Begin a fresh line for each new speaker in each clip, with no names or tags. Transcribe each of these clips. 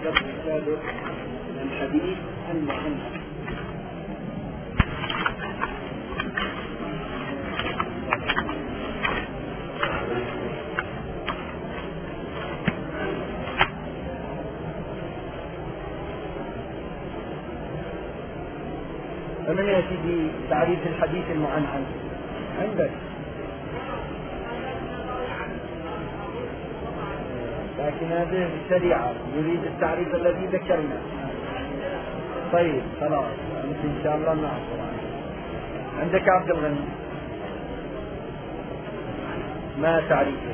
الدرس السابق الحديث المعنى. فمن يأتي بتعريف الحديث المعنعن عندك؟ لكن هذه سريعة، يريد التعريف الذي ذكرنا. طيب خلاص إن شاء الله نعصر. عندك عبد الغني، ما تعريفه؟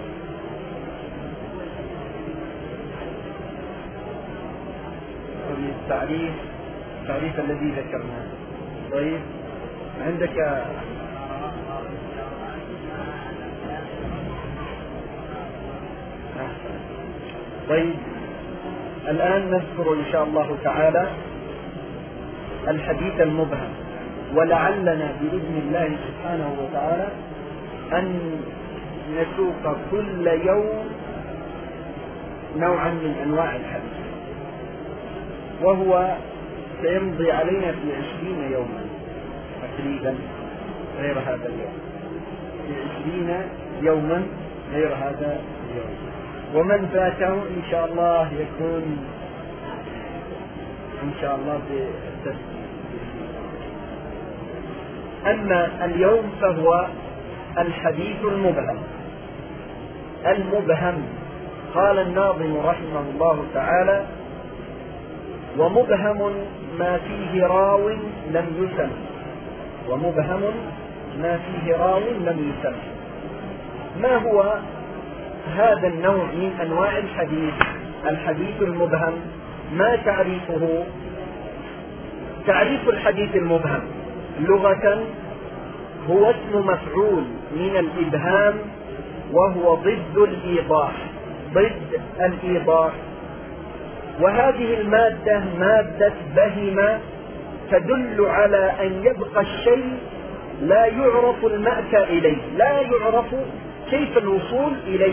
التعريف الذي ذكرناه. طيب عندك طيب الآن نذكر إن شاء الله تعالى الحديث المبهم، ولعلنا بإذن الله سبحانه وتعالى أن نسوق كل يوم نوعا من أنواع الحديث، وهو سيمضي علينا في 20 يوما تقريبا غير هذا اليوم، في 20 يوما غير هذا اليوم. ومن فاته إن شاء الله يكون إن شاء الله بالتسجيل. أما اليوم فهو الحديث المبهم. قال الناظم رحمه الله تعالى: ومبهم ما فيه راو لم يسم. ومبهم ما فيه راو لم يسم. ما هو هذا النوع من أنواع الحديث المبهم؟ ما تعريفه؟ تعريف الحديث المبهم لغة هو اسم مفعول من الإبهام، وهو ضد الإيضاح. وهذه المادة مادة بهمة تدل على أن يبقى الشيء لا يعرف المأتى إليه، لا يعرف كيف الوصول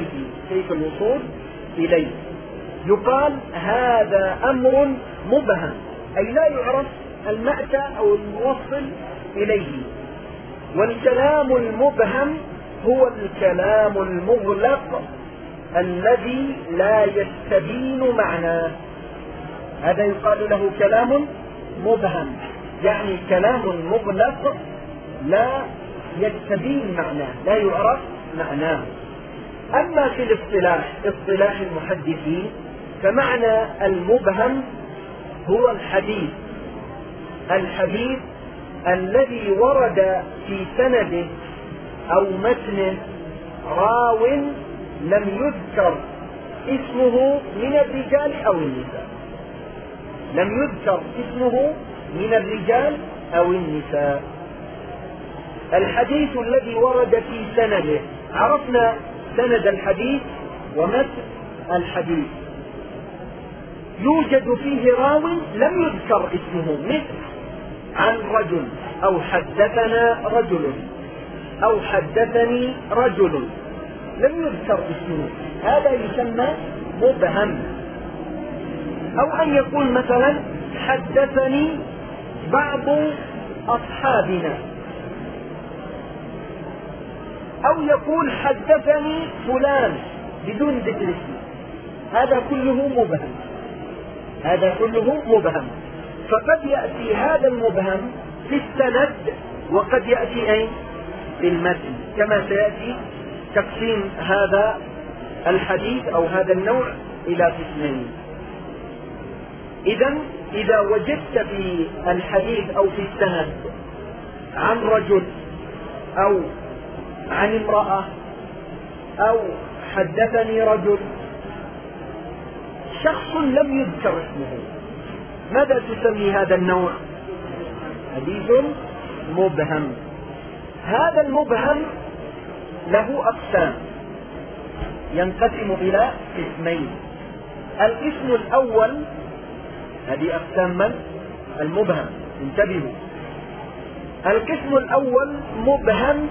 إليه. يقال هذا أمر مبهم، أي لا يعرف المأتى أو الموصل إليه. والكلام المبهم هو الكلام المغلق الذي لا يستبين معناه، هذا يقال له كلام مبهم، يعني كلام مغلق لا يستبين معناه، لا يعرف معناه. أما في اصطلاح المحدثين، فمعنى المبهم هو الحديث الذي ورد في سنده أو متنه راو لم يذكر اسمه من الرجال أو النساء. الحديث الذي ورد في سنده، عرفنا سند الحديث ومتن الحديث، يوجد فيه راو لم يذكر اسمه، مثل عن رجل، أو حدثنا رجل، أو حدثني رجل، لم يذكر اسمه، هذا يسمى مبهم. أو أن يقول مثلا حدثني بعض أصحابنا، أو يقول حدثني فلان بدون ذكر اسمه، هذا كله مبهم. فقد يأتي هذا المبهم في السند، وقد يأتي في المتن، كما سيأتي تقسيم هذا الحديث أو هذا النوع إلى قسمين. إذا وجدت في الحديث أو في السند عن رجل أو عن امرأة أو حدثني رجل، شخص لم يذكر اسمه، ماذا تسمي هذا النوع؟ حديث مبهم. هذا المبهم له أقسام، ينقسم إلى قسمين. القسم الأول، هذه أقسام المبهم، انتبهوا. القسم الأول مبهم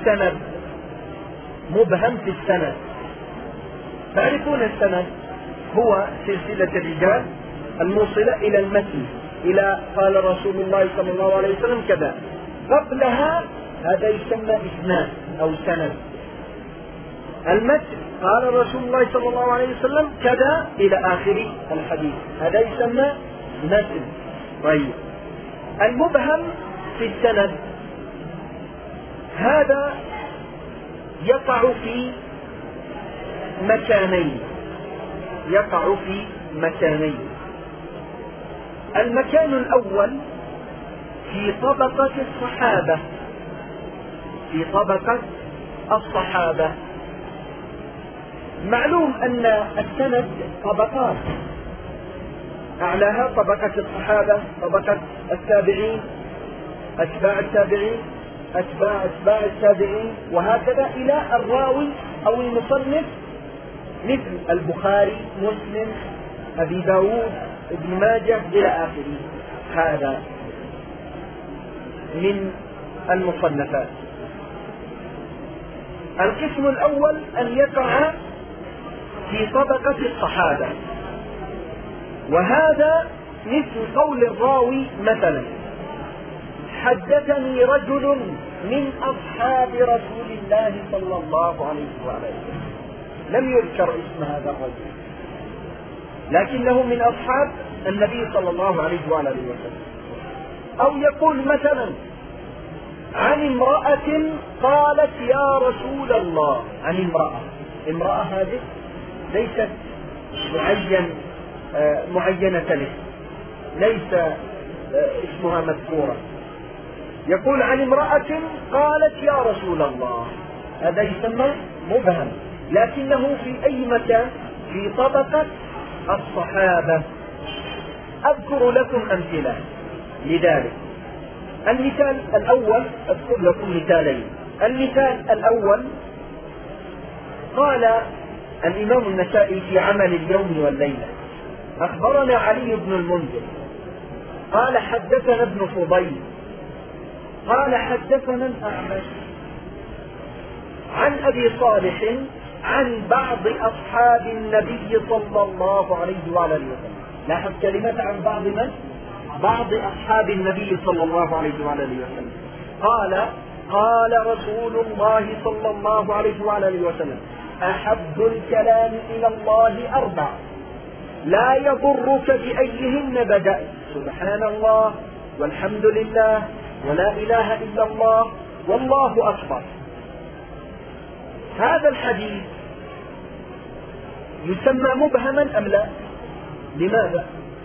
في السند. تعرفون السند هو سلسلة الرجال الموصلة إلى المتن، إلى قال رسول الله صلى الله عليه وسلم كذا. قبلها هذا يسمى إسناد أو سند. المتن قال رسول الله صلى الله عليه وسلم كذا إلى آخر الحديث، هذا يسمى متن. طيب، المبهم في السند هذا يقع في مكانين، المكان الأول في طبقة الصحابة. معلوم أن السند طبقات، أعلاها طبقة الصحابة، طبقة التابعين، أتباع التابعين، أتباع التابعين، وهكذا إلى الراوي أو المصنف مثل البخاري، مسلم، أبي داود، ابن ماجه إلى آخره. هذا من المصنفات. القسم الأول أن يقع في طبقة الصحابة، وهذا مثل قول الراوي مثلا: حدثني رجل من أصحاب رسول الله صلى الله عليه وسلم، لم يذكر اسم هذا الرجل، لكنه من أصحاب النبي صلى الله عليه وسلم. أو يقول مثلا عن امرأة قالت يا رسول الله، عن امرأة هذه ليست معينة له، ليس اسمها مذكورا. يقول عن امرأة قالت يا رسول الله، هذا يسمى مبهم، لكنه في أي مكان؟ في طبقة الصحابة. أذكر لكم أمثلة لذلك. المثال الأول، أذكر لكم مثالين. المثال الأول قال الإمام النسائي في عمل اليوم والليلة: أخبرنا علي بن المنذر قال حدثنا ابن فضيل قال حدثنا الأعمش عن أبي صالح عن بعض أصحاب النبي صلى الله عليه وسلم. لاحظ كلمة عن بعض من؟ بعض أصحاب النبي صلى الله عليه وسلم. قال رسول الله صلى الله عليه وسلم: أحب الكلام إلى الله أربع لا يضرك بأيهن بدأت، سبحان الله والحمد لله ولا إله إلا الله والله أكبر. هذا الحديث يسمى مبهما أم لا؟ لماذا؟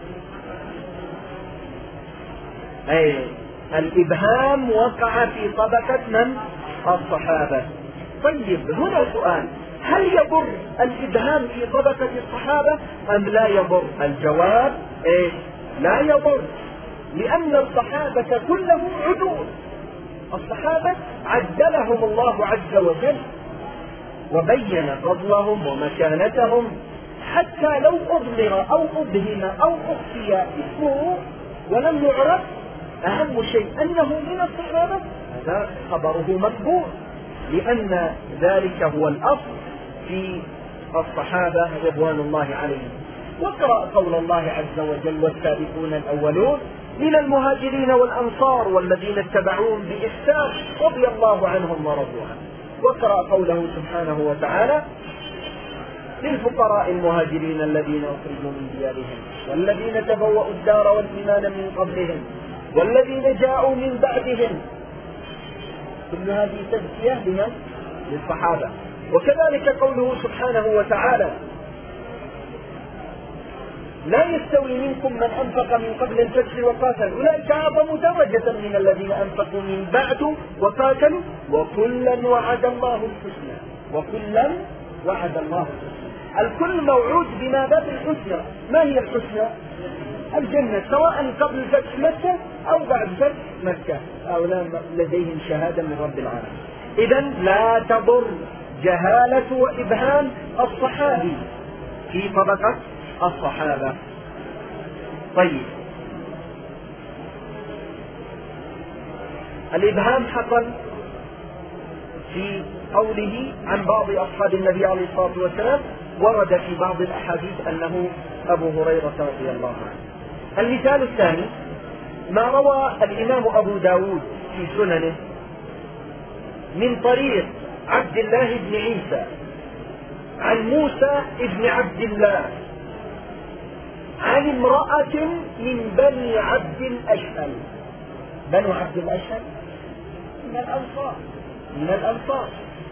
الإبهام وقع في طبقة من؟ الصحابة. طيب، هنا سؤال: هل يضر الإبهام في طبقة الصحابة أم لا يضر؟ الجواب لا يضر، لأن الصحابة كلهم عدول. الصحابة عدلهم الله عز وجل وبين فضلهم ومكانتهم، حتى لو أضمر أو أبهم أو أخفي اسمه ولم يعرف، أهم شيء أنه من الصحابة، هذا خبره مقبول، لأن ذلك هو الأصل في الصحابة رضوان الله عليهم. واقرأ قول الله عز وجل: والسابقون الأولون من المهاجرين والأنصار والذين اتبعوهم بإحسان رضي الله عنهم ورضوا عنه. واقرأ قوله سبحانه وتعالى: للفقراء المهاجرين الذين أخرجوا من ديارهم والذين تبوأوا الدار والإيمان من قبلهم والذين جاءوا من بعدهم. كل هذه تزكية لمن؟ للصحابة. وكذلك قوله سبحانه وتعالى: لا يستوي منكم من أنفق من قبل الفتح وقاتل أولئك أعظم درجة من الذين أنفقوا من بعد وقاتلوا وكلا وعد الله الحسنى. وكلا وعد الله الحسنى. الكل موعود بماذا؟ بالحسنى. ما هي الحسنى؟ الجنة، سواء قبل فتح مكة أو بعد فتح مكة، أو لديهم شهادة من رب العالمين. إذن لا تضر جهالة وإبهام الصحابي في طبقة الصحابة. طيب، الإبهام حصل في قوله عن بعض أصحاب النبي عليه الصلاة والسلام: ورد في بعض الأحاديث أنه أبو هريرة رضي الله عنه. المثال الثاني ما روى الإمام أبو داود في سننه من طريق عبد الله بن عيسى عن موسى بن عبد الله عن امرأة من بني عبد الأشهل. بنو عبد الأشهل من الأنصار.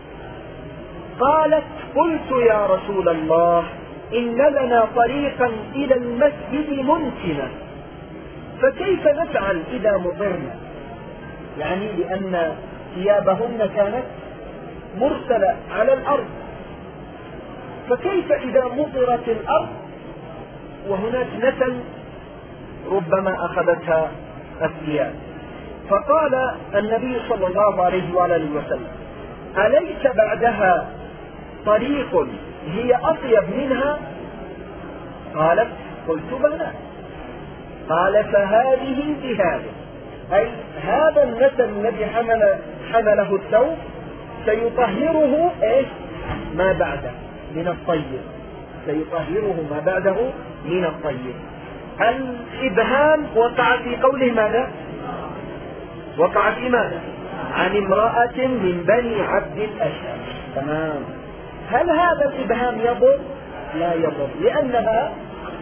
قالت قلت يا رسول الله إن لنا طريقا إلى المسجد منتنة فكيف نفعل إذا مطرنا؟ يعني لأن ثيابهن كانت مرسلة على الأرض، فكيف إذا مطرت الأرض وهناك نتن ربما أخذتها الثياب؟ فقال النبي صلى الله عليه وآله وسلم أليس بعدها طريق هي أطيب منها؟ قالت قلت بلى. قال فهذه بهذه، أي هذا النتن الذي حمله الثوب سيطهره ما بعده من الطيب، سيطهره ما بعده من الطيب. الإبهام وقع في قوله ماذا؟ وقع في ماذا؟ عن امرأة من بني عبد الأشهل. تمام. هل هذا الإبهام يضر؟ لا يضر، لأنها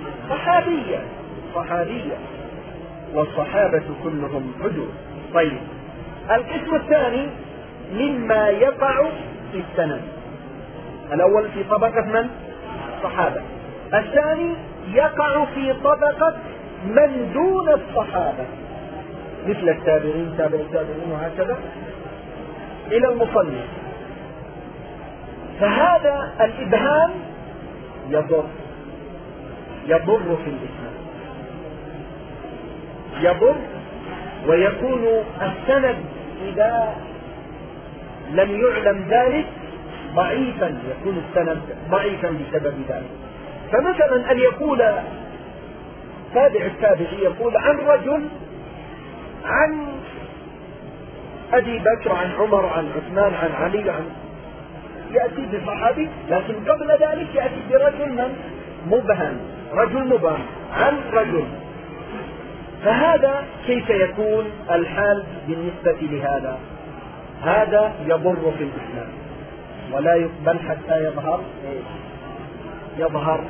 صحابية والصحابة كلهم عدول. طيب، القسم الثاني مما يقع في السند. الأول في طبقة من؟ الصحابة. الثاني يقع في طبقة من دون الصحابة مثل التابعين تابع التابعين وهكذا إلى المصنف. فهذا الإبهام يضر في الإسلام، يضر، ويكون السند إذا لم يعلم ذلك ضعيفا، يكون السند ضعيفا بسبب ذلك. فمثلا أن يقول تابع التابعي يقول عن رجل عن أبي بكر عن عمر عن عثمان عن علي يأتي بصحابي، لكن قبل ذلك يأتي برجل مبهم، رجل مبهم عن رجل. فهذا كيف يكون الحال بالنسبة لهذا؟ هذا يضر في الإسلام ولا يقبل حتى يظهر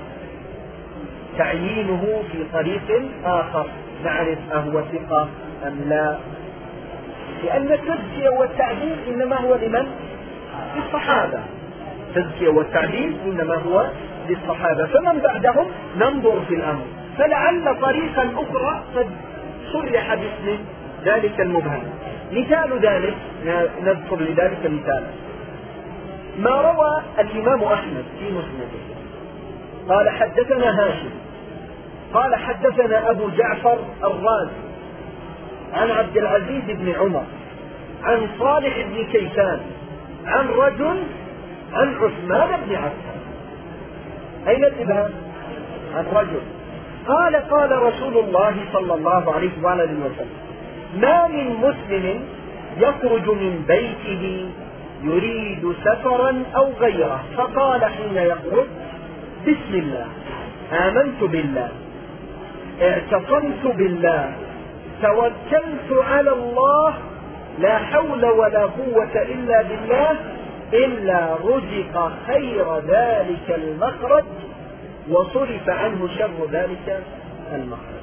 تعيينه في طريق آخر نعرف أهو ثقة أم لا، لأن التزكية والتعديل إنما هو لمن؟ للصحابة. التزكية والتعديل إنما هو للصحابة، فمن بعدهم ننظر في الأمر، فلعل طريقا أخرى قد صرح باسم ذلك المبهم. مثال ذلك نذكر لذلك مثالا ما روى الإمام أحمد في مسنده قال حدثنا هاشم قال حدثنا أبو جعفر الرازي عن عبد العزيز بن عمر عن صالح بن كيسان عن رجل عن عثمان بن عفان. أين الإبهام؟ عن رجل. قال رسول الله صلى الله عليه وآله وسلم ما من مسلم يخرج من بيته يريد سفرا أو غيره فقال حين يخرج بسم الله آمنت بالله اعتصمت بالله توكلت على الله لا حول ولا قوة إلا بالله إلا رزق خير ذلك المخرج وصرف عنه شر ذلك المخرج.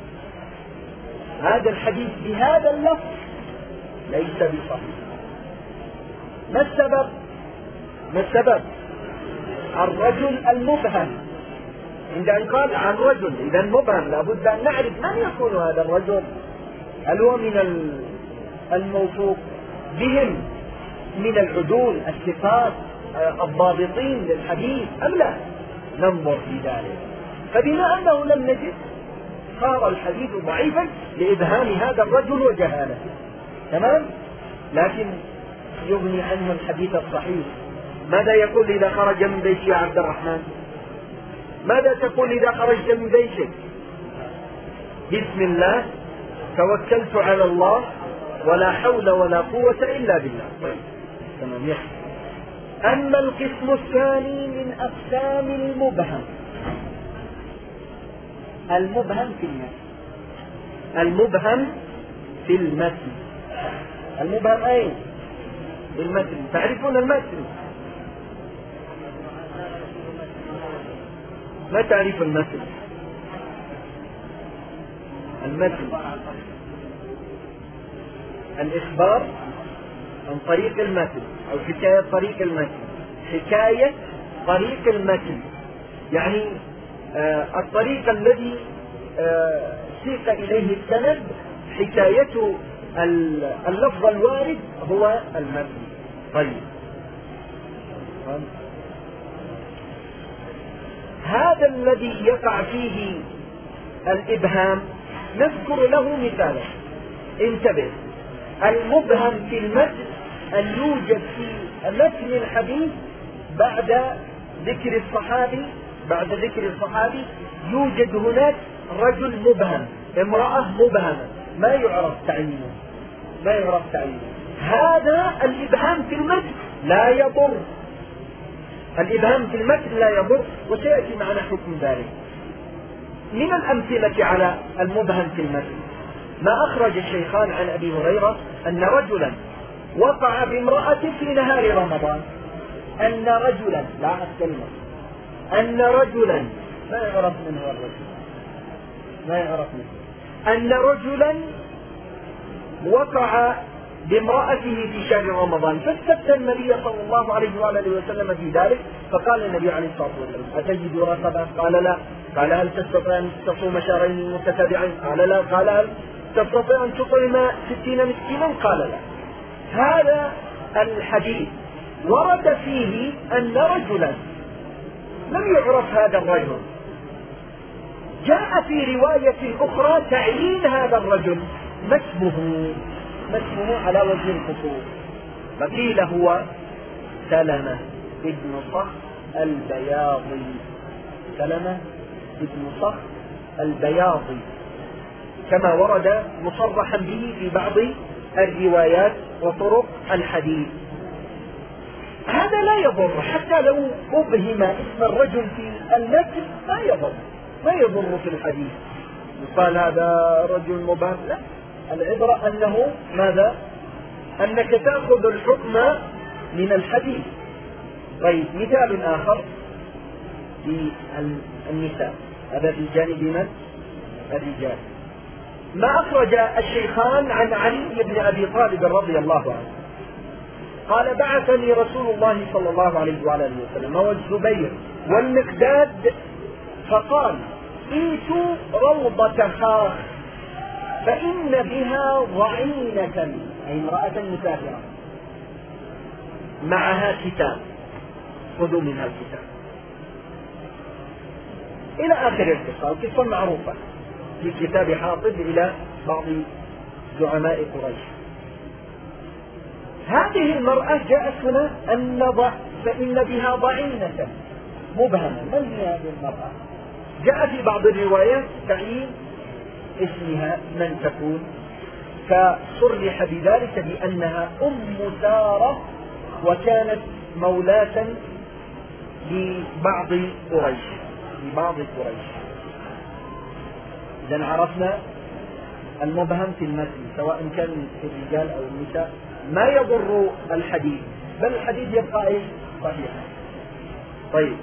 هذا الحديث بهذا اللفظ ليس بصحيح. ما السبب؟ الرجل المبهم. عند أن قال عن رجل إذا مبهم لابد أن نعرف من يكون هذا الرجل، هل هو من الموثوق بهم من العدول الثقات الضابطين للحديث أم لا؟ ننظر في ذلك. فبما أنه لم نجد صار الحديث ضعيفا لإبهام هذا الرجل وجهالته. تمام؟ لكن يغني عنه الحديث الصحيح. ماذا يقول إذا خرج من بيته يا عبد الرحمن؟ ماذا تقول إذا خرجت من بيتك؟ بسم الله توكلت على الله ولا حول ولا قوة إلا بالله. تمام. أما القسم الثاني من أقسام المبهم، المبهم في المتن. المبهم في المتن. المبهم أين؟ في المتن. تعرفون المتن؟ ما تعرف المتن؟ المتن الإخبار عن طريق المتن أو حكاية طريق المتن. حكاية طريق المتن يعني الطريق الذي سيق إليه السند، حكاية اللفظ الوارد هو المتن. طيب، هذا الذي يقع فيه الإبهام نذكر له مثالا. انتبه، المبهم في المتن أن يوجد في متن الحديث بعد ذكر الصحابي يوجد هناك رجل مبهم، امرأة مبهمة ما يعرف تعيينه. هذا الإبهام في المتن لا يضر. وسيأتي معنا حكم ذلك. من الأمثلة على المبهم في المتن ما أخرج الشيخان عن أبي هريرة أن رجلا وقع بامرأة في نهار رمضان. أن رجلا ما يعرف من هو الرجل، أن رجلا وقع بامرأته في شهر رمضان، فاستفتى النبي صلى الله عليه وآله وسلم في ذلك، فقال النبي عليه الصلاة والسلام: أتجد رقبة؟ قال لا. قال: هل تستطيع أن تصوم شهرين متتابعين؟ قال لا. قال: هل تستطيع أن تطعم 60 مسكينا؟ قال لا. هذا الحديث ورد فيه أن رجلا لم يعرف هذا الرجل، جاء في رواية أخرى تعيين هذا الرجل، ما اسمه على وجه الخصوص، فقيل هو سلمة ابن صخر البياضي، كما ورد مصرحا به في بعض الروايات وطرق الحديث. هذا لا يضر، حتى لو أبهم اسم الرجل في المتن ما يضر في الحديث. يقال هذا رجل مبهم، لا، العبرة أنه ماذا؟ أنك تأخذ الحكم من الحديث. طيب، مثال آخر في النساء، هذا في جانب من؟ الرجال. ما أخرج الشيخان عن علي بن أبي طالب رضي الله عنه قال: بعثني رسول الله صلى الله عليه وآله وسلم والزبير والمقداد فقال: ائتوا روضة خاخ فإن بها ضعينة، أي امرأة مسافرة، معها كتاب، خذوا منها الكتاب، إلى آخر القصة. القصة معروفة في كتاب حافظ إلى بعض زعماء قريش. هذه المرأة جاءت هنا فإن بها ضعينة مبهمة. من هي هذه المرأة؟ جاء في بعض الروايات تعيين اسمها من تكون، فصرح بذلك بأنها سارة، وكانت مولاة لبعض قريش. إذن عرفنا المبهم في المتن سواء كان في الرجال أو النساء ما يضر الحديث، بل الحديث يبقى صحيحا. طيب،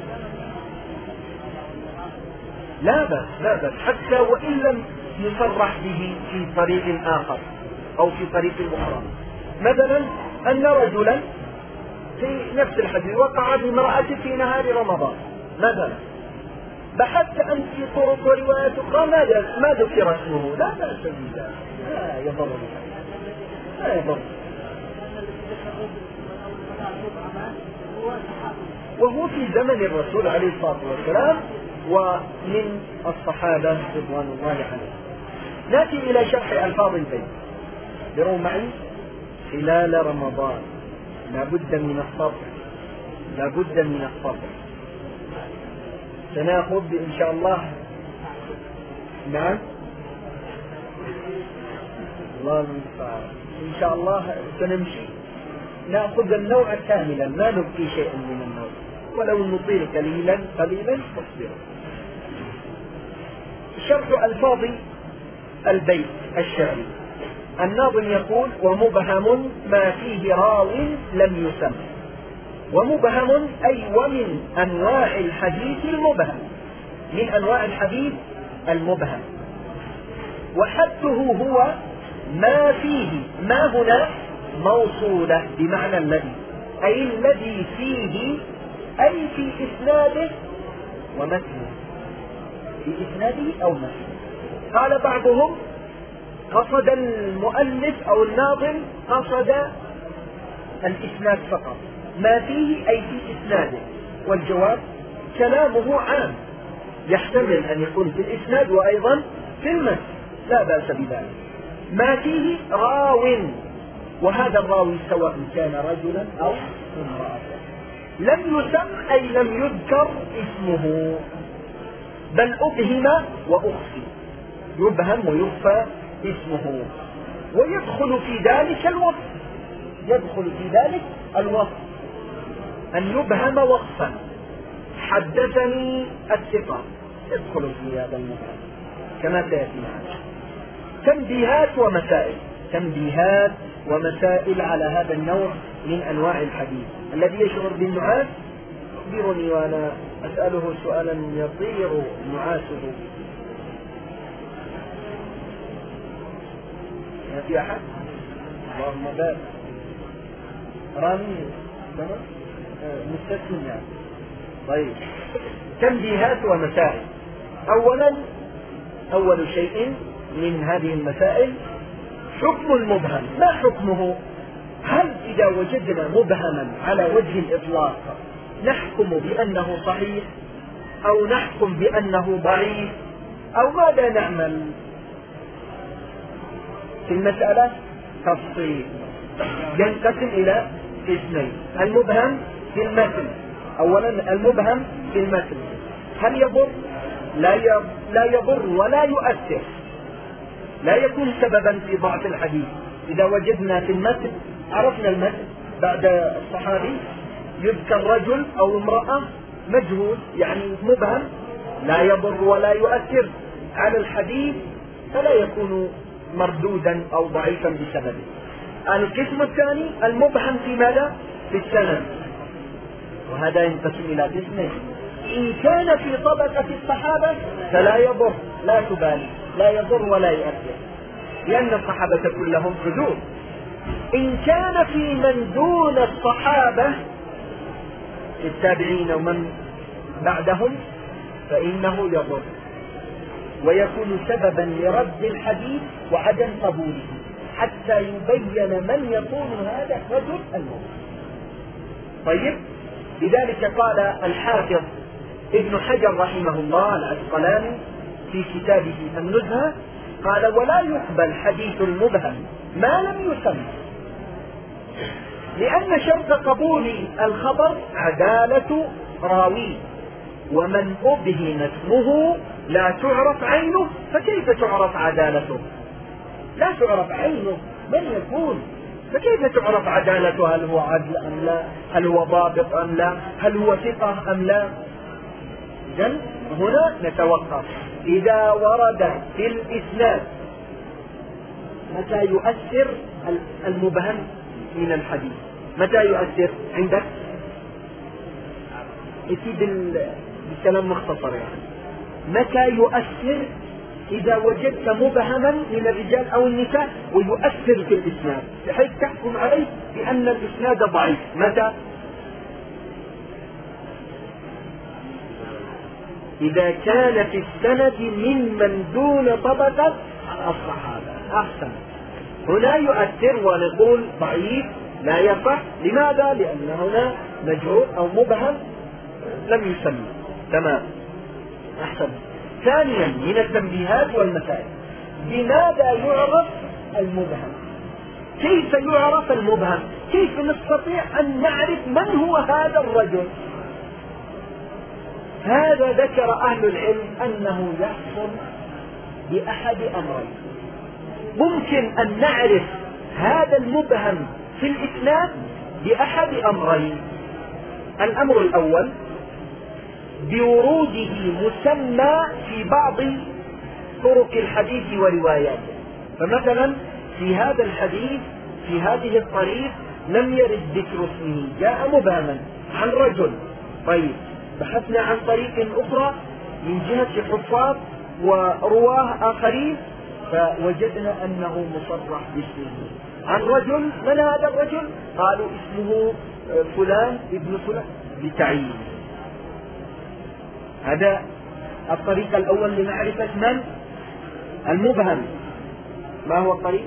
لا بأس حتى وإن لم يصرح به في طريق آخر أو في طريق أخرى. مثلا أن رجلا في نفس الحديث وقع بامرأة في نهار رمضان مثلا، بحثت أنت في طرق وروايات أخرى ما ذكر اسمه، لا بأس بذلك، لا يضر. وهو في زمن الرسول عليه الصلاة والسلام ومن الصحابة رضوان الله عليهم. نأتي إلى شرح ألفاظ البيت. دروا معي: خلال رمضان، لابد من الصبر. سنأخذ إن شاء الله. نعم، الله المستعان. إن شاء الله سنمشي نأخذ النوع كاملا، ما نبقي شيئا من النوع، ولو نطيل قليلا تصبر. شرح ألفاظ البيت الشعري. الناظم يقول: ومبهم ما فيه راو لم يسم. ومبهم أي ومن أنواع الحديث المبهم، من أنواع الحديث المبهم. وحده هو ما فيه، ما هنا موصولة بمعنى الذي، أي الذي فيه، أي في إسناده ومتنه، في إسناده أو متنه. قال بعضهم: قصد المؤلف أو الناظم قصد الإسناد فقط، ما فيه أي في إسناده. والجواب: كلامه عام، يحتمل أن يكون في الإسناد وأيضا في المتن، لا بأس بذلك. ما فيه راو، وهذا الراوي سواء كان رجلا أو امرأة. لم يسم أي لم يذكر اسمه، بل أبهم وأخفي، يبهم ويخفى اسمه. ويدخل في ذلك الوصف، يدخل في ذلك الوصف أن يبهم وصفا. حدثني الثقة، يدخل في هذا المبهم كما سيأتي معنا. تنبيهات ومسائل، تنبيهات ومسائل على هذا النوع من أنواع الحديث. الذي يشعر بالنعاس يخبرني وأنا أسأله سؤالا يطير نعاسه. ما في أحد؟ اللهم بارك. رامي مستثنى. طيب، تنبيهات ومسائل. أولا، أول شيء من هذه المسائل حكم المبهم. ما حكمه؟ هل إذا وجدنا مبهما على وجه الإطلاق نحكم بأنه صحيح، أو نحكم بأنه ضعيف، أو ماذا نعمل؟ في المسألة تفصيل، ينقسم إلى اثنين. المبهم في المتن. أولا، المبهم في المتن هل يضر؟ لا يضر ولا يؤثر، لا يكون سببا في ضعف الحديث. إذا وجدنا في المتن، عرفنا المتن بعد الصحابي يذكر رجل أو امرأة مجهول، يعني مبهم، لا يضر ولا يؤثر على الحديث، فلا يكون مردودا أو ضعيفا بسببه. القسم الثاني المبهم في ماذا؟ في السند، وهذا ينقسم إلى قسمين. إن كان في طبقة الصحابة فلا يضر، لا تبالي، لا يضر ولا يؤثر، لأن الصحابة كلهم عدول. إن كان في من دون الصحابة، التابعين ومن بعدهم، فإنه يضر ويكون سببا لرد الحديث وعدم قبوله، حتى يبين من يكون هذا الرجل المبهم. طيب، لذلك قال الحافظ ابن حجر رحمه الله العسقلاني في كتابه النزهة، قال: ولا يقبل حديث المبهم ما لم يسمى، لأن شرط قبول الخبر عدالة راوي، ومن أبهم اسمه لا تعرف عينه، فكيف تعرف عدالته؟ لا تعرف عينه من يكون، فكيف تعرف عدالته؟ هل هو عدل أم لا؟ هل هو ضابط أم لا؟ هل هو ثقة أم لا؟ إذن هنا نتوقف. إذا ورد في الإسناد، متى يؤثر المبهم من الحديث؟ متى يؤثر عندك؟ بكلام مختصر يعني. متى يؤثر؟ إذا وجدت مبهما من الرجال أو النساء ويؤثر في الإسناد بحيث تحكم عليه بأن الإسناد ضعيف. متى؟ إذا كان في السند من دون طبقة الصحابة. أحسن، هنا يؤثر ونقول ضعيف لا يصح. لماذا؟ لأن هنا مجهول أو مبهم لم يسمى. تمام، أحسن. ثانيا من التنبيهات والمسائل، بماذا يعرف المبهم؟ كيف يعرف المبهم؟ كيف نستطيع أن نعرف من هو هذا الرجل؟ هذا ذكر أهل العلم أنه يحصل بأحد أمرين. ممكن أن نعرف هذا المبهم في الإسناد بأحد أمرين. الأمر الأول بوروده مسمى في بعض طرق الحديث ورواياته. فمثلا في هذا الحديث في هذه الطريق لم يرد ذكر اسمه، جاء مبهما عن رجل. طيب بحثنا عن طريق أخرى من جهة حفاظ ورواه آخرين فوجدنا أنه مصرح باسمه عن رجل. من هذا الرجل؟ قالوا اسمه فلان ابن فلان بتعيين. هذا الطريق الأول لمعرفة من المبهم. ما هو الطريق؟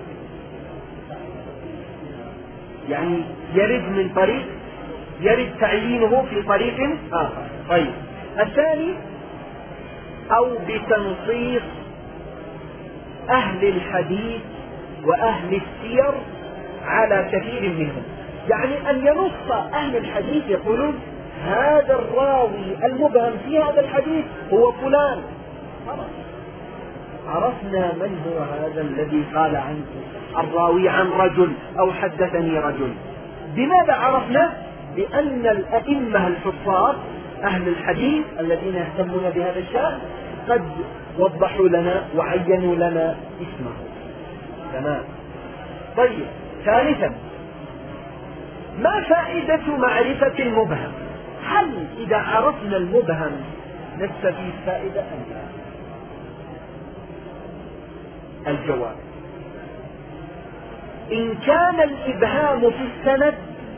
يعني يرد من طريق، يرد تعيينه في طريق آخر. طيب الثاني أو بتنصيص أهل الحديث وأهل السير على كثير منهم، يعني أن ينص أهل الحديث يقولون هذا الراوي المبهم في هذا الحديث هو فلان، عرفنا من هو هذا الذي قال عنه الراوي عن رجل أو حدثني رجل. بماذا عرفنا؟ بأن الأئمة الحفاظ أهل الحديث الذين يهتمون بهذا الشأن قد وضحوا لنا وعينوا لنا اسمه. تمام. طيب ثالثا ما فائدة معرفة المبهم؟ هل إذا عرفنا المبهم نستفيد فائدة أم لا؟ الجواب إن كان الإبهام في السند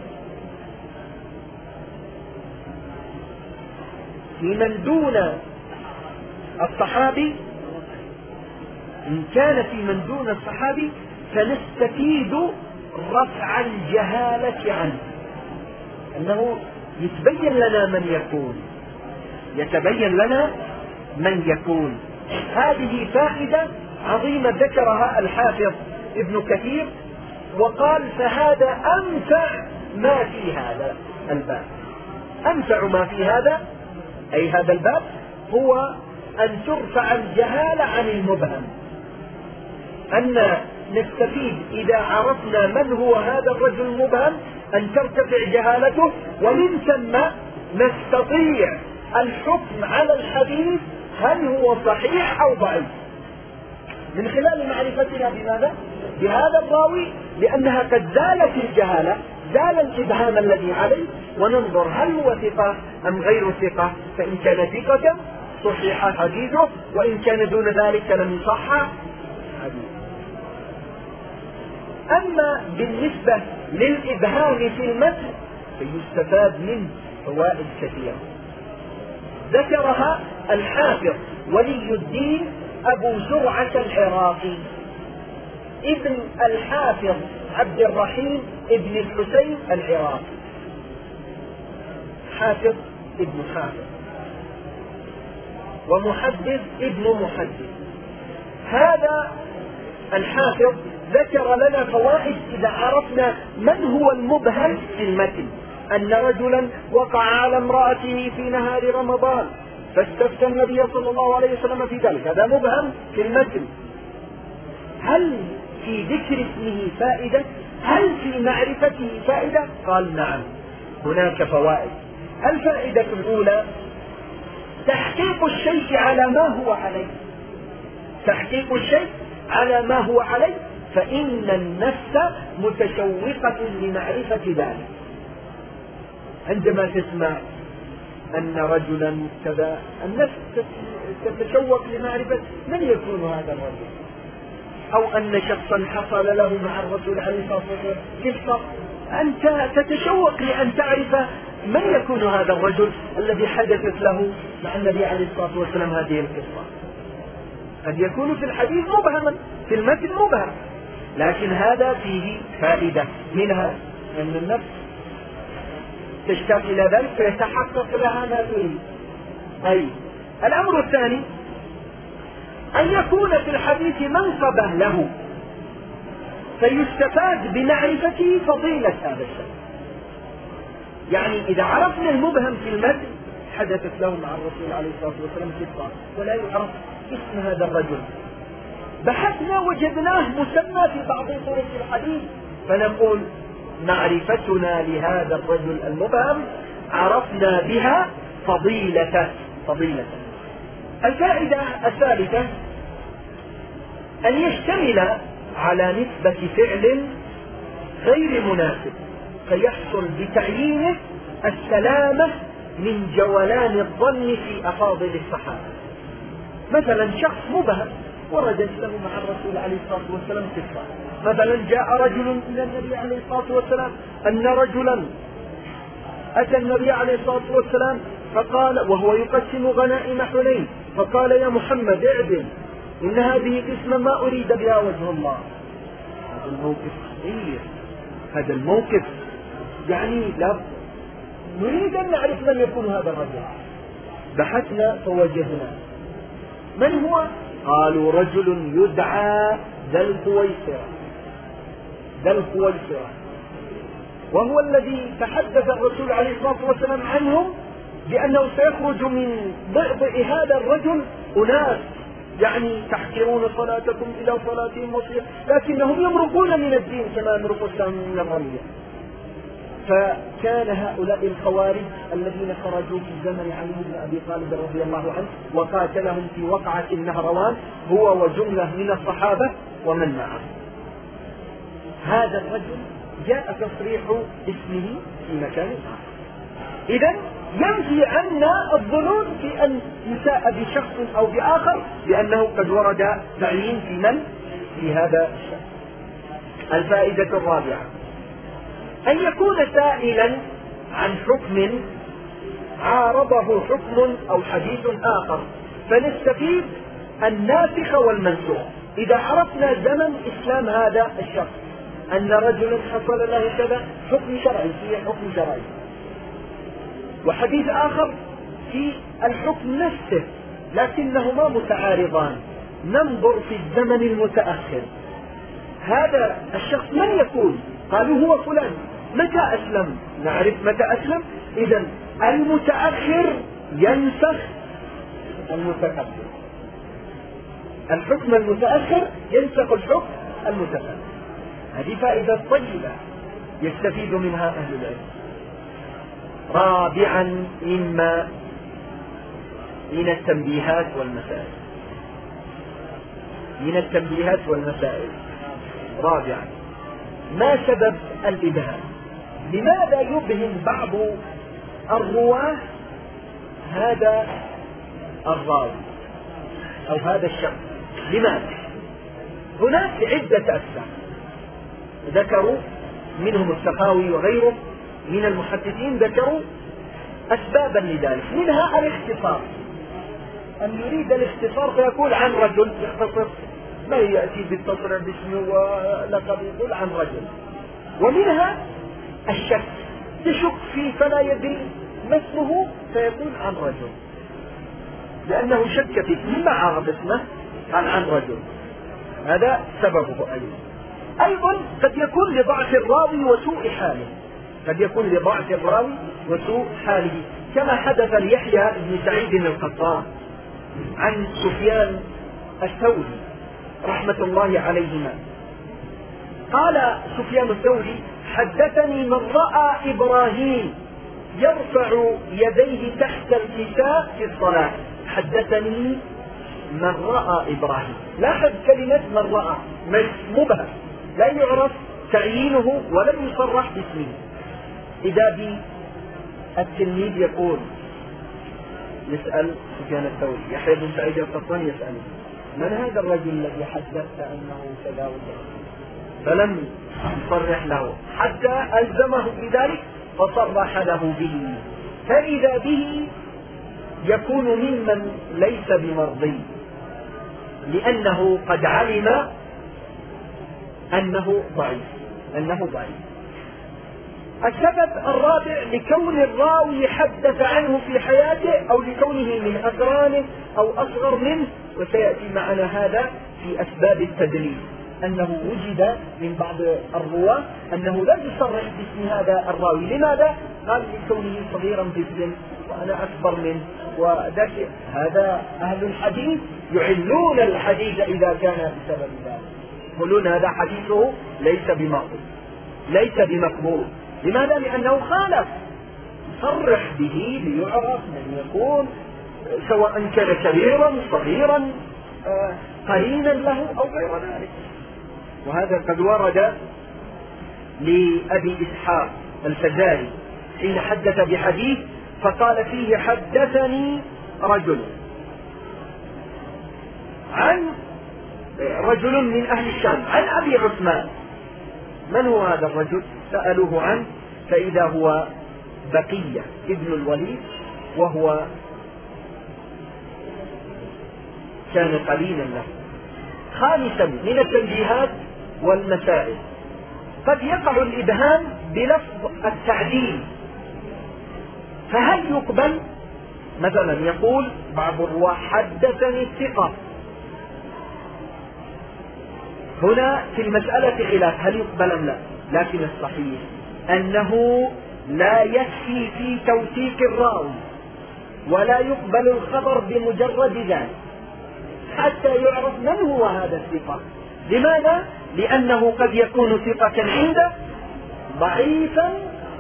في من دون الصحابي، إن كان في من دون الصحابي فنستفيد رفع الجهالة عنه، أنه يتبين لنا من يكون، يتبين لنا من يكون. هذه فائدة عظيمة ذكرها الحافظ ابن كثير وقال فهذا أنفع ما في هذا الباب. أنفع ما في هذا أي هذا الباب هو أن ترفع الجهالة عن المبهم، أن نستفيد إذا عرفنا من هو هذا الرجل المبهم أن ترتفع جهالته، ومن ثم نستطيع الحكم على الحديث هل هو صحيح أو ضعيف من خلال معرفتنا بماذا؟ بهذا الراوي، لأنها قد زالت الجهالة، زال الإبهام الذي عليه، وننظر هل هو ثقة أم غير ثقة. فإن كان ثقة صحيح حديثه، وإن كان دون ذلك لم يصح حديثه. أما بالنسبة للإبهام في المتن فيستفاد منه فوائد كثيرة ذكرها الحافظ ولي الدين أبو زرعة العراقي ابن الحافظ عبد الرحيم ابن الحسين العراقي، حافظ ابن حافظ ومحدث ابن محدث. هذا الحافظ ذكر لنا فوائد إذا عرفنا من هو المبهم في المتن، أن رجلا وقع على امرأته في نهار رمضان فاستفتى النبي صلى الله عليه وسلم في ذلك، هذا مبهم في المتن. هل في ذكر اسمه فائدة؟ هل في معرفته فائدة؟ قال نعم هناك فوائد. الفائدة الأولى تحقيق الشيء على ما هو عليه، تحقيق الشيء على ما هو عليه، فإن النفس متشوقة لمعرفة ذلك. عندما تسمع أن رجلا كذا النفس تتشوق لمعرفة من يكون هذا الرجل، أو أن شخصا حصل له مع الرسول عليه الصلاة والسلام قصة، أنت تتشوق لأن تعرف من يكون هذا الرجل الذي حدثت له مع النبي عليه الصلاة والسلام هذه القصة. قد يكون في الحديث مبهما، في المتن مبهم، لكن هذا فيه فائدة، منها أن النفس تشتاق إلى ذلك فيتحقق لها ما تريد. طيب الأمر الثاني أن يكون في الحديث منقبة له فيستفاد بمعرفته فضيلة هذا الشيء. يعني إذا عرفنا المبهم في المتن حدثت له مع الرسول عليه الصلاة والسلام قصة ولا يعرف اسم هذا الرجل، بحثنا وجدناه مسمى في بعض طرق الحديث، فنقول معرفتنا لهذا الرجل المبهم عرفنا بها فضيلته. الفائدة الثالثة أن يشتمل على نسبة فعل غير مناسب فيحصل بتعيينه السلامة من جولان الظن في أفاضل الصحابة. مثلا شخص مبهم وردت له مع الرسول عليه الصلاة والسلام قصة. مثلا جاء رجل إلى النبي عليه الصلاة والسلام أن رجلا أتى النبي عليه الصلاة والسلام فقال وهو يقسم غنائم حنين فقال يا محمد اعدل إن هذه قسمة ما أريد بها وجه الله. هذا الموقف خطير، هذا الموقف يعني لا نريد أن نعرف من يكون هذا الرجل. بحثنا فوجدنا من هو؟ قالوا رجل يدعى ذا الخويصرة، وهو الذي تحدث الرسول عليه الصلاة والسلام عنهم بأنه سيخرج من ضئضئ هذا الرجل أناس يعني تحقرون صلاتكم إلى صلاتهم وصيام لكنهم يمرقون من الدين كما يمرق السهم من الرمية. فكان هؤلاء الخوارج الذين خرجوا في زمن علي بن أبي طالب رضي الله عنه وقاتلهم في وقعة النهروان هو وجملة من الصحابة ومن معه. هذا الرجل جاء تصريح اسمه في مكان آخر. إذن ينفي عنا الظنون في أن يساء بشخص أو بآخر لأنه قد ورد تعيين في من في هذا الشخص. الفائدة الرابعة أن يكون سائلا عن حكم عارضه حكم أو حديث آخر فنستفيد الناسخ والمنسوخ. إذا عرفنا زمن إسلام هذا الشخص أن رجلا حصل له كذا حكم شرعي فيه حكم شرعي وحديث آخر في الحكم نفسه لكنهما متعارضان، ننظر في الزمن المتأخر هذا الشخص من يكون؟ قالوا هو فلان. متى أسلم؟ نعرف متى أسلم. إذن المتأخر ينسخ المتقدم، الحكم المتأخر ينسخ الحكم المتقدم. هذه فائدة طيبة يستفيد منها أهل العلم. رابعا مما من التنبيهات والمسائل رابعا ما سبب الإبهام؟ لماذا يبهم بعض الرواة هذا الراوي أو هذا الشخص؟ لماذا؟ هناك عدة أسباب ذكروا منهم السخاوي وغيره من المحدثين ذكروا أسبابا لذلك. منها الاختصار، أن يريد الاختصار فيقول عن رجل يختصر ما يأتي بالتصريح باسمه ولقب يقول عن رجل. ومنها الشك، يشك فيه فلا يدري ما اسمه فيقول عن رجل لأنه شك فيه ما عرف اسمه قال عن رجل. هذا سببه أيضا قد يكون لضعف الراوي وسوء حاله كما حدث ليحيى بن سعيد القطان عن سفيان الثوري رحمة الله عليهما. قال سفيان الثوري حدثني من رأى إبراهيم يرفع يديه تحت الكساء في الصلاة. حدثني من رأى إبراهيم، لاحظ كلمة من رأى مبهم لا يعرف تعيينه ولم يصرح باسمه. إذا التلميذ يقول يسأل سفيان الثوري يحيى بن سعيد القطان يسأله من هذا الرجل الذي حدثت أنه كذا وكذا فلم يصرح له حتى ألزمه بذلك فصرح له به، فإذا به يكون ممن ليس بمرضي لأنه قد علم أنه ضعيف. السبب الرابع لكون الراوي حدث عنه في حياته أو لكونه من أقرانه أو أصغر منه، وسيأتي معنا هذا في أسباب التدليس أنه وجد من بعض الرواة أنه لا يصرح باسم هذا الراوي. لماذا؟ قال لكونه صغيرا في السن وأنا أكبر منه وذاك. هذا أهل الحديث يعلون الحديث إذا كان بسبب ذلك، يقولون هذا حديثه ليس بمأخوذ. ليس بمقبول. لماذا؟ لأنه خالف، صرح به ليعرف من يكون، سواء كان كبيرا صغيرا قرينا له أو غير ذلك. وهذا قد ورد لأبي إسحاق الفزاري حين حدث بحديث فقال فيه حدثني رجل من أهل الشام عن أبي عثمان. من هو هذا الرجل؟ سألوه عنه فإذا هو بقية ابن الوليد، وهو كان قليلا له. خامسا من التنبيهات والمسائل، قد يقع الإبهام بلفظ التعديل، فهل يقبل؟ مثلا يقول بعض الرواة حدثني الثقة، هنا في المسألة خلاف هل يقبل أم لا، لكن الصحيح أنه لا يكفي في توثيق الراوي، ولا يقبل الخبر بمجرد ذلك حتى يعرف من هو هذا الثقة. لماذا؟ لأنه قد يكون ثقة عنده ضعيفا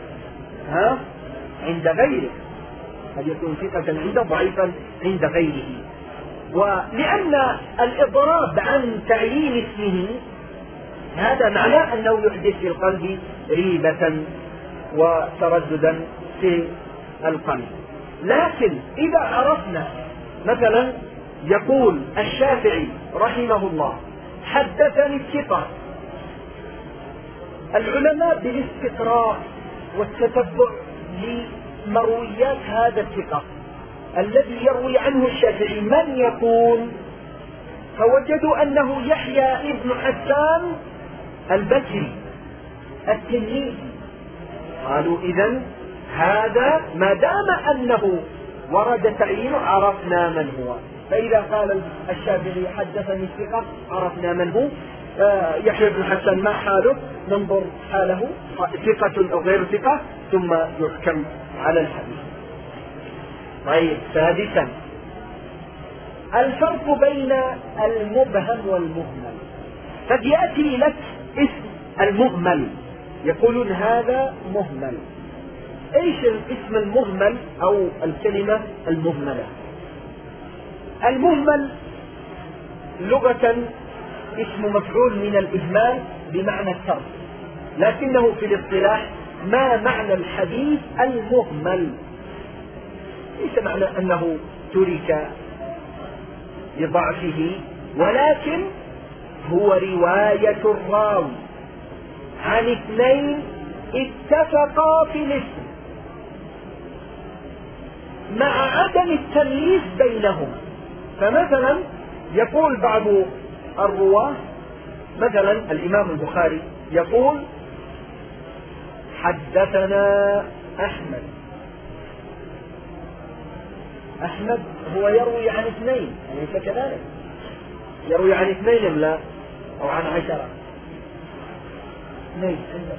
عند غيره، قد يكون ثقة عنده ضعيفا عند غيره. ولأن الإضراب عن تعيين اسمه هذا معناه أنه يحدث في القلب ريبة وترددا في القلب. لكن إذا عرفنا مثلا يقول الشافعي رحمه الله حدثني الثقة، العلماء بالاستقراء والتتبع لمرويات هذا الثقة الذي يروي عنه الشافعي من يكون، فوجدوا أنه يحيى ابن حسان البصري التلميذي. قالوا إذن هذا ما دام أنه ورد تعيينه عرفنا من هو. فإذا قال الشافعي حدثني الثقة عرفنا من هو. يحيى بن حسان ما حاله؟ ننظر حاله ثقة أو غير ثقة ثم يحكم على الحديث. طيب، سادسا الفرق بين المبهم والمهمل. قد يأتي لك اسم المهمل يقولون هذا مهمل. ايش الاسم المهمل او الكلمة المهملة؟ المهمل لغة اسم مفعول من الإهمال بمعنى الترك، لكنه في الاصطلاح ما معنى الحديث المهمل؟ ليس معنى أنه ترك لضعفه، ولكن هو رواية الراوي عن اثنين اتفقا في الاسم مع عدم التمييز بينهما. فمثلا يقول بعض الرواة، مثلا الإمام البخاري يقول حدثنا أحمد. أحمد هو يروي عن اثنين، أليس كذلك؟ يروي عن اثنين أم لا؟ أو عن 10؟ اثنين عندك.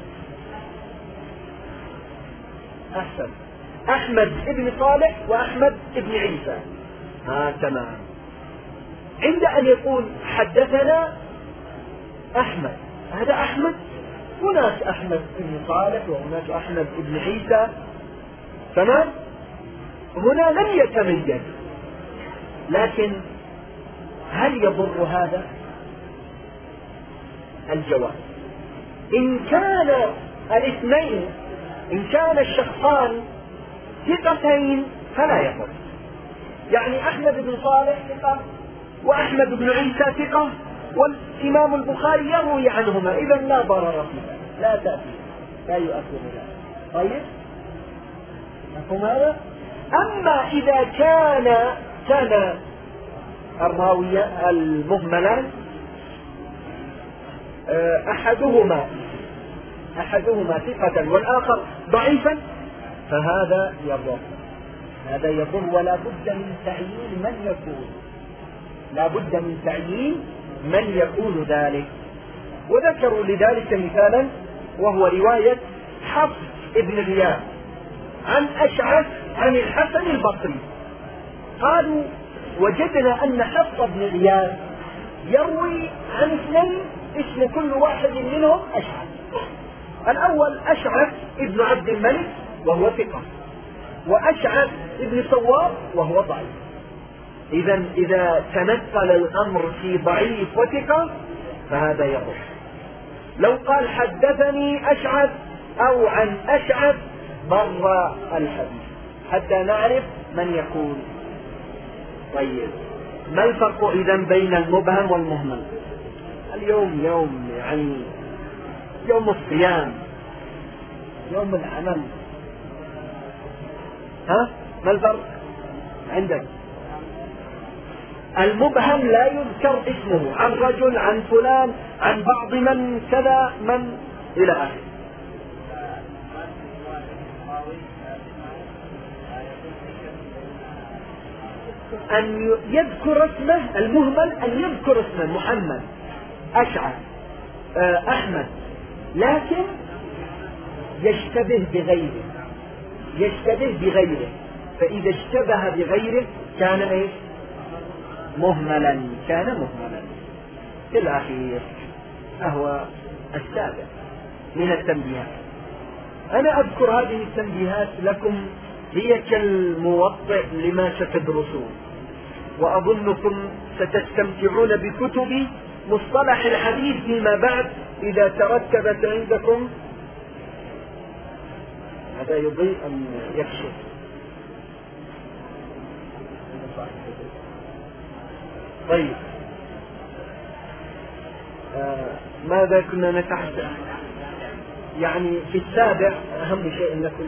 أحسن، أحمد ابن صالح وأحمد ابن عيسى. تمام. عند أن يقول حدثنا أحمد، هذا أحمد، هناك أحمد ابن صالح وهناك أحمد ابن عيسى، تمام؟ هنا لم يتميز. لكن هل يضر هذا؟ الجواب إن كان الاثنين، إن كان الشخصان ثقتين فلا يضر. يعني أحمد بن صالح ثقة وأحمد بن عيسى ثقة والإمام البخاري يروي عنهما، إذا لا ضرر فيها، لا تأثير، لا يؤثر ذلك. طيب، مفهوم هذا؟ أما إذا كان الراوي المهملان أحدهما ثقة والآخر ضعيفا، فهذا يضر، هذا يضر، ولا بد من تعيين من يكون، لا بد من تعيين من يكون ذلك. وذكروا لذلك مثالا، وهو رواية حفص ابن غياث عن أشعث عن الحسن البصري. قالوا وجدنا أن حفص بن غياث يروي عن اثنين اسم كل واحد منهم أشعث، الأول أشعث ابن عبد الملك وهو ثقة، وأشعث ابن سوار وهو ضعيف. إذا تنقل الأمر في ضعيف وثقة فهذا يضر. لو قال حدثني أشعث أو عن أشعث ضر الحديث حتى نعرف من يكون. طيب، ما الفرق إذن بين المبهم والمهمل؟ اليوم يوم يعني يوم الصيام، يوم العمل، ما الفرق عندك؟ المبهم لا يذكر اسمه، عن رجل، عن فلان، عن بعض من كذا، من إلى آخره. أن يذكر اسمه، المهمل أن يذكر اسمه، محمد، أشعث، أحمد، لكن يشتبه بغيره، فإذا اشتبه بغيره كان إيش؟ مهملا، كان مهملا. في الأخير فهو السابع من التنبيهات. أنا أذكر هذه التنبيهات لكم هي كالموطئ لما ستدرسون، وأظنكم ستستمتعون بكتب مصطلح الحديث فيما بعد إذا ترتبت عندكم. هذا يضيء أم يكشف؟ طيب، ماذا كنا نتحدث؟ يعني في السابع أهم شيء أنكم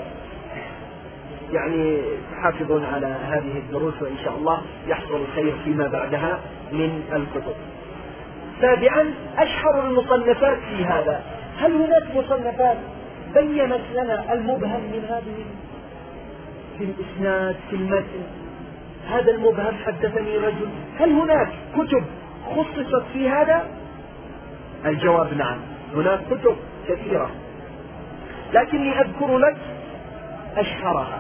يعني تحافظون على هذه الدروس، وإن شاء الله يحصل الخير فيما بعدها من الكتب. سابعا، أشهر المصنفات في هذا. هل هناك مصنفات بيّنت لنا المبهم من هذه في الإسناد، في المتن؟ هذا المبهم حدثني رجل. هل هناك كتب خصصت في هذا؟ الجواب نعم، هناك كتب كثيرة، لكني أذكر لك أشهرها.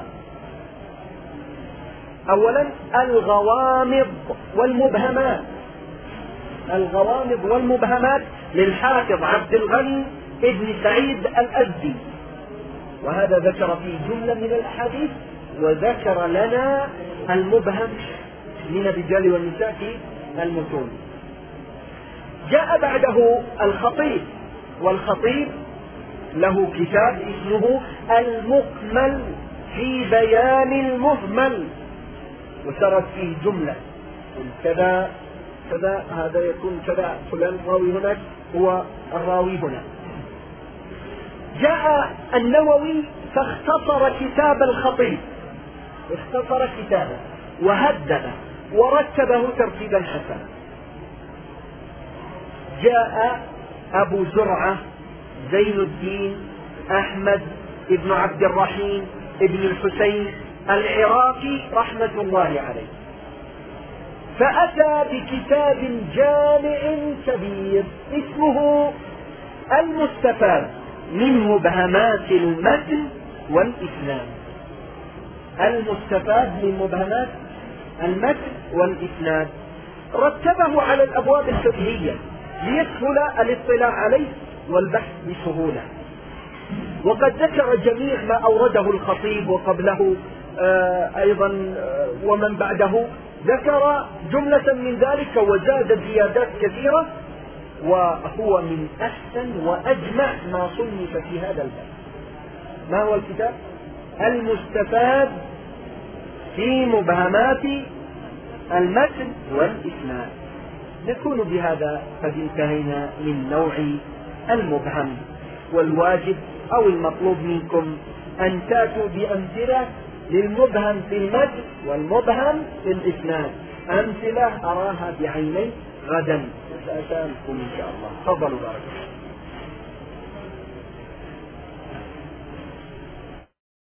أولا الغوامض والمبهمات. الغوامض والمبهمات للحافظ عبد الغني ابن سعيد الأزدي، وهذا ذكر فيه جملة من الأحاديث، وذكر لنا المبهم من الرجال والنساء في المتون. جاء بعده الخطيب، والخطيب له كتاب اسمه المكمل في بيان المهمل، وسرد فيه جملة كذا كذا، هذا يكون كذا، فلان راوي هناك هو الراوي هنا. جاء النووي فاختصر كتاب الخطيب، اختصر كتابه وهدده ورتبه ترتيبا حسنا. جاء أبو زرعة زين الدين أحمد ابن عبد الرحيم ابن الحسين العراقي رحمة الله عليه، فأتى بكتاب جامع كبير اسمه المستفاد من مبهمات المتن والإسناد. المستفاد من مبهمات المتن والإسناد، رتبه على الأبواب الفقهية ليسهل الاطلاع عليه والبحث بسهولة. وقد ذكر جميع ما أورده الخطيب وقبله أيضا ومن بعده، ذكر جملة من ذلك وزاد زيادات كثيرة، وهو من أحسن وأجمع ما صنف في هذا الباب. ما هو الكتاب؟ المستفاد في مبهمات المتن والإسناد. نكون بهذا قد انتهينا من نوع المبهم، والواجب أو المطلوب منكم أن تأتوا بأمثلة للمبهم في المتن والمبهم في الإسناد، أمثلة أراها بعيني غدا، وسأسألكم إن شاء الله. تفضلوا بارك الله.